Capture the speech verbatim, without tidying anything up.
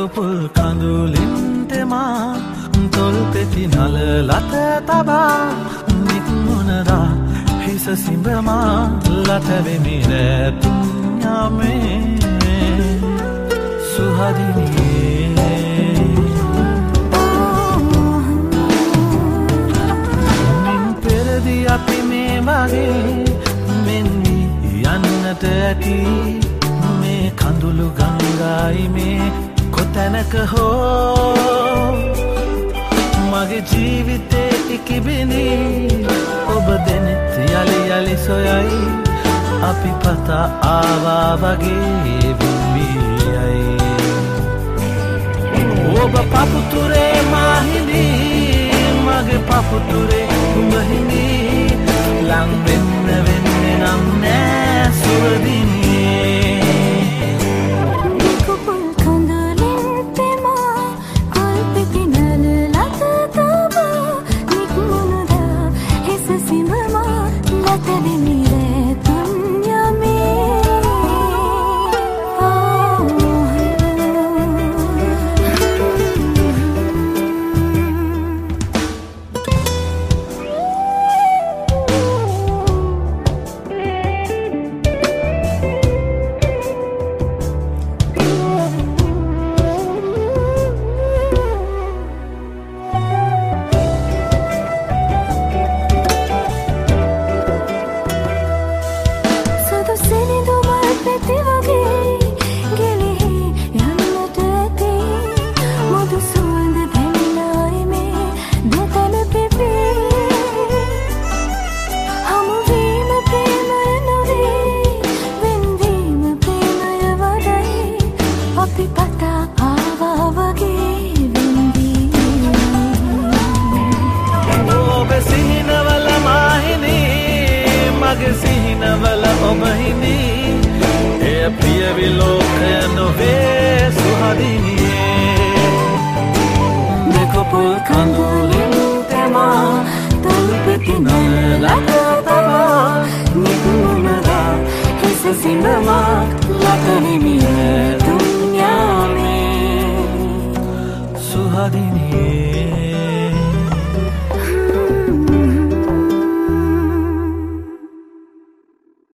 නිකුපුල් කඳුලින් තෙමා තොල් පෙති නල ලත තබා නික්මුණදා හිස සිඹමා ලතවෙමි රැතුම් යාමේ සුහදිනියේ මින් පෙරදි අපි මේ වගේ මෙන්වි යන්නට ඇති මේ කඳුළු ගංගායි මේ කොතැනක හෝ මගේ ජීවිතේ ඉකිබිනි ඔබ දෙනෙත් යලි යලි සොයයි අපි පතා ආවා වගේ විම්බියයි ඔබ පපුතුරේ මාහිනි මගේ පපුතුරේ උඹහිනි ලං වෙන්න වෙන්නේ නම් නෑ සුවදිනියේ සිහිනවල ඔබහිනි එය ප්‍රිය විලෝකය නොවේ සුහදිනියේ නිකුපුල් කඳුලින් තෙමා තොල් පෙති නල තබා නික්මුණදා හිස සිඹමා ලතවෙමි රැතුම් යාමේ සුහදිනියේ